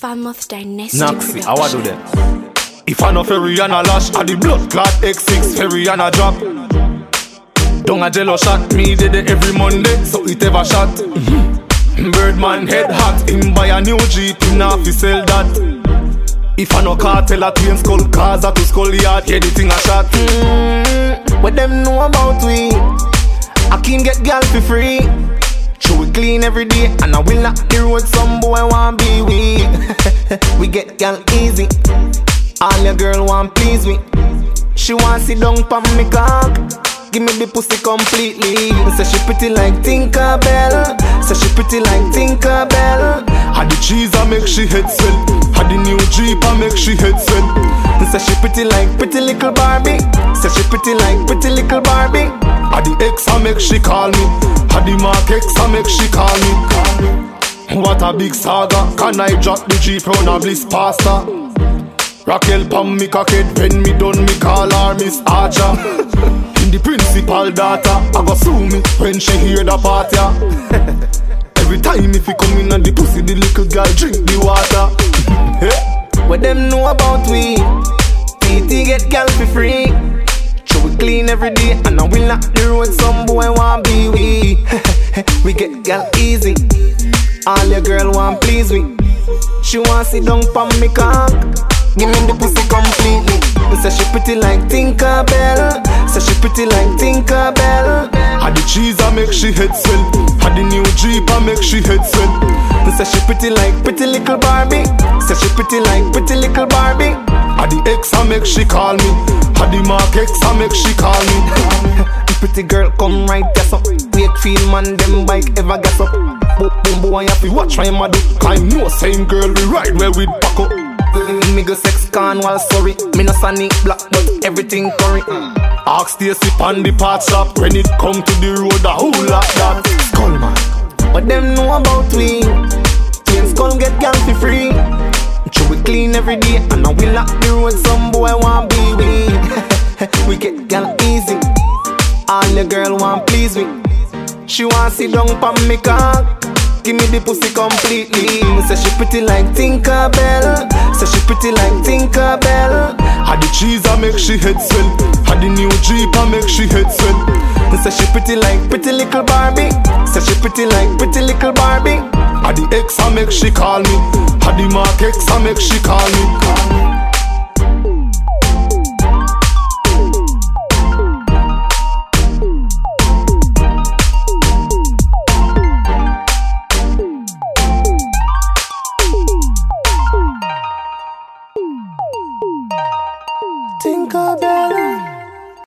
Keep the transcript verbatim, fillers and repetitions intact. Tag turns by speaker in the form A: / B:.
A: Falmouth Dynasty
B: Naxi, how I do that? If I no ferry and a lash, I the blood clot X six ferry and a drop. Don't a jello shot, me did it every Monday, so it ever shot. Mm-hmm. Birdman head hot, him buy a new Jeep, him now fi sell that. If I no cartel a clean skull, cars a to skull yard, yeah the thing a shot. Mm-hmm. What them know about we? I can get gal for free. Show we clean every day, and I will not hear what some boy want be we. We get gal easy. All your girl want please me. She want sit down pa me cock. Give me the pussy completely. Say she pretty like Tinkerbell. Say she pretty like Tinkerbell. Had the cheese I make she head swell. Had the new Jeep I make she head swell. Say she pretty like pretty little Barbie. Say she pretty like pretty little Barbie. Had the X I make she call me. Had the Mark X I make she call me. What a big saga. Can I drop the Jeep round a bliss pasta? Raquel pam me cockhead, pen me done me call her Miss Archer. In the principal daughter, I go sue me when she hear the party. Every time if you come in and the pussy, the little girl drink the water. What them know about we? T T get gal for free. So we clean every day, and I will not the road some boy want be we. We get gal easy. All your girl want please me. She want sit down pa me cock. Give me the pussy completely. Say she pretty like Tinkerbell. Say she pretty like Tinkerbell. Had the cheese I make she head swell. Had the new Jeep I make she head swell. Say she pretty like pretty little Barbie. Say she pretty like pretty little Barbie. Had the X I make she call me. Had the Mark X I make she call me. Pretty girl come right gas up. Wakefield man them bike ever gas up. Boom boom boy I have to watch my mother. Climb no same girl we ride where we pack up. Me go sex can while sorry. Me no sunny black but everything curry. mm. Ask Stacy pan the part shop. When it come to the road a whole like that. Skull man. What them know about we? Twin skull get gal for free. So we clean every day, and I will not the road some boy want be we. We get gal easy. All your girl want please me. She want sit down pa me cock. Give me the pussy completely. Say she pretty like Tinkerbell. Say she pretty like Tinkerbell. Had the cheese I make she head swell. Had the new Jeep I make she head swell. Say she pretty like pretty little Barbie. Say she pretty like pretty little Barbie. Had the X I make she call me. Had the Mark X I make she call me. Tinkerbell.